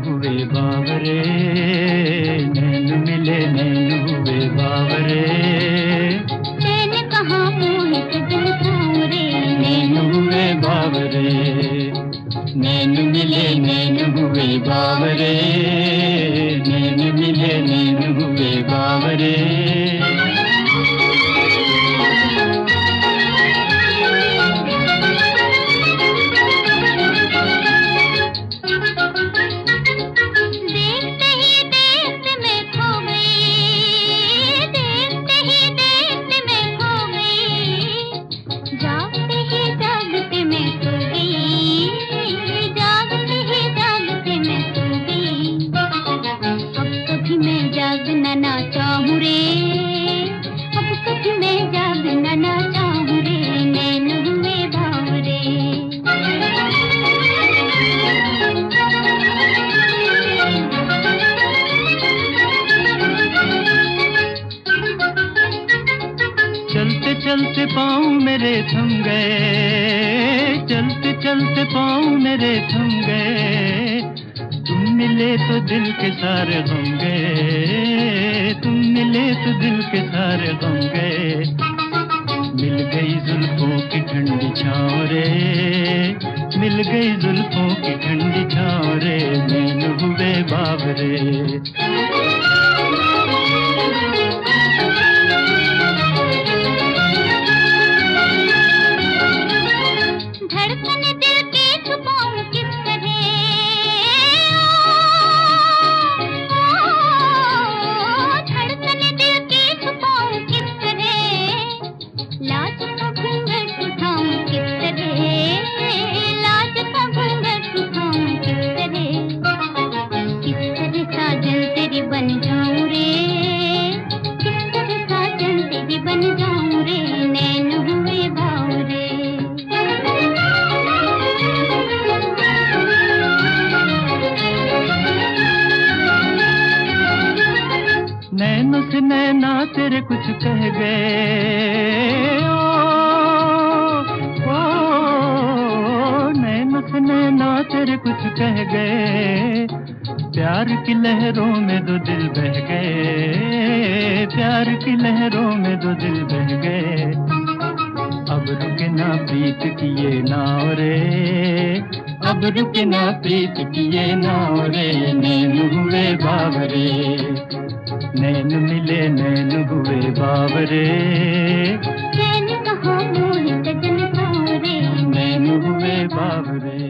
हुए बावरे, नैन मिले नैन हुए बावरे। चैन कहाँ मोहित दिल सांवरे, नैन हुए बावरे, नैन मिले नैन हुए बावरे, नैन मिले नैन हुए बावरे। जागना ना चाहूँ रे, अब कभी मैं जागना ना चाहूँ रे, नैन हुए बावरे। चलते चलते पाँव मेरे थम गए, चलते चलते पाँव मेरे थम गए। तुम मिले तो दिल के सारे गम गए, तुम मिले तो दिल के सारे गम गए। मिल गई जुल्फों की ठंडी छाँव रे, मिल गई जुल्फों की ठंडी छाँव रे, नैन हुए बावरे। धड़कन दिल की छुपाऊं किस तरह, धड़कन दिल की छुपाऊं किस तरह, लाज का घूंघट उठाऊं किस तरह, लाज का घूंघट उठाऊं किस तरह साजन तेरी बन जाऊं रे, किस तरह साजन तेरी बन जाऊं रे, नैन हुए बावरे। नैनों से नैना तेरे कुछ कह गए, ओ नैनों से नैना तेरे कुछ कह गए। प्यार की लहरों में दो दिल बह गए, प्यार की लहरों में दो दिल बह गए। अब रुके ना प्रीत की ये नाव रे, अब रुके ना प्रीत की ये नाव रे, नैन हुए बावरे, नैन मिले नैन हुए बावरे। चैन कहाँ मोहित दिल सांवरे, नैन हुए बावरे।